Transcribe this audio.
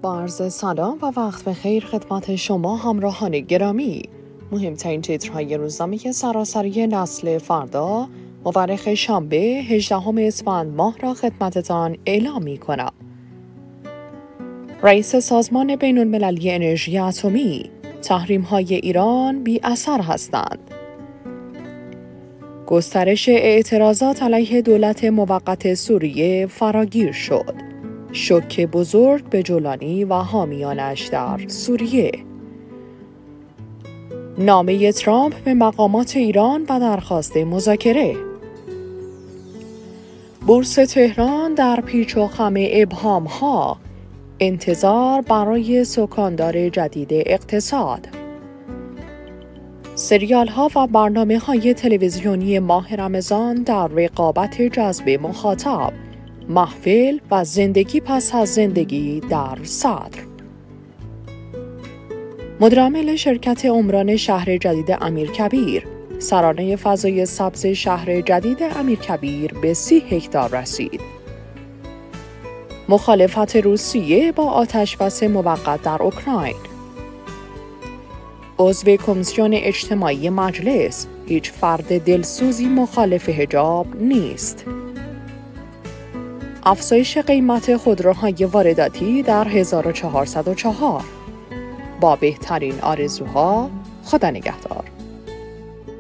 با عرض سلام و وقت بخیر خدمت شما همراهان گرامی. مهمترین تیترهای روزنامه سراسری نسل فردا مورخ شنبه 18 اسفند ماه را خدمتتان اعلام می‌کنم. رئیس سازمان بین‌المللی انرژی اتمی: تحریم‌های ایران بی اثر هستند. گسترش اعتراضات علیه دولت موقت سوریه فراگیر شد. شوک بزرگ به جولانی و حامیانش در سوریه. نامه ترامپ به مقامات ایران و درخواست مذاکره. بورس تهران در پیچ و خم ابهام‌ها. انتظار برای سکاندار جدید اقتصاد. سریال‌ها و برنامه‌های تلویزیونی ماه رمضان در رقابت جذب مخاطب. محفل و زندگی پس از زندگی در صدر. مدیرعامل شرکت عمران شهر جدید امیرکبیر: سرانه فضای سبز شهر جدید امیرکبیر به 30 هکتار رسید. مخالفت روسیه با آتشبس موقت در اوکراین. عضو کمیسیون اجتماعی مجلس: هیچ فرد دلسوزی مخالف حجاب نیست. افزایش قیمت خودروهای وارداتی در 1404. با بهترین آرزوها، خدا نگهدار.